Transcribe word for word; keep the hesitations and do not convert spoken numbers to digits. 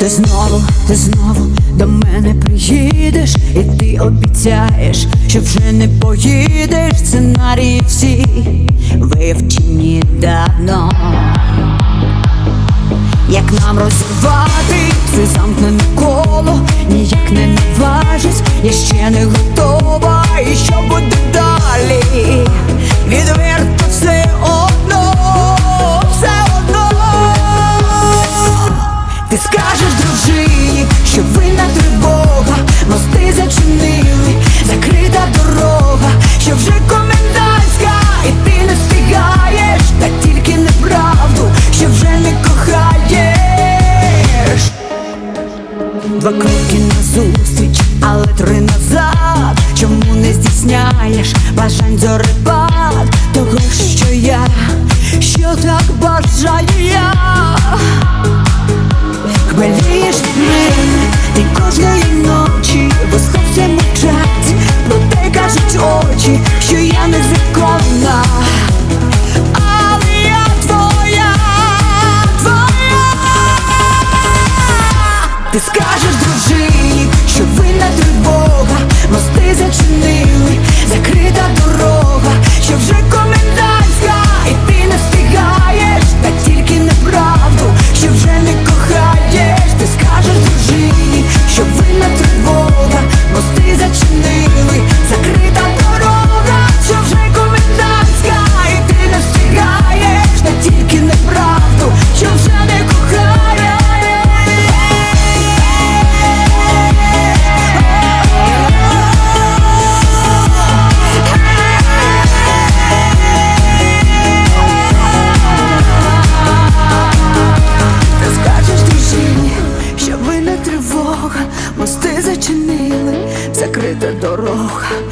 Ти знову, ти знову до мене приїдеш, і ти обіцяєш, що вже не поїдеш. Сценарії всі вивчені давно. Як нам розірвати це замкнене коло, ніяк не наважусь, я ще не готова. І що буде далі? Відверто все одно, все одно. Ти скажеш дружині, що винна тривога, мости зачинили, закрита дорога, що вже комендантська, і ти не встигаєш, та тільки неправду, що вже не кохаєш. Два кроки назустріч, але три назад. Чому не здійсняєш бажань зорепад того, що я, що так бажаю я? Хвилюєш мене ти кожної ночі, бо сховся мовчать, проте кажуть очі, що я незаконна. Але я твоя, твоя. Ти скажеш дружині, що винна тривога, мости зачинили, закрита дорога, що вже комендантська, і ти не встигаєш, та тільки неправду, що вже не кохаєш. Ти скажеш дружині, що винна тривога, мости зачинили, закрита дорога, що вже комендантська, і ти не встигаєш, та тільки неправду, що вже не кохаєш. Мости зачинили, закрита дорога,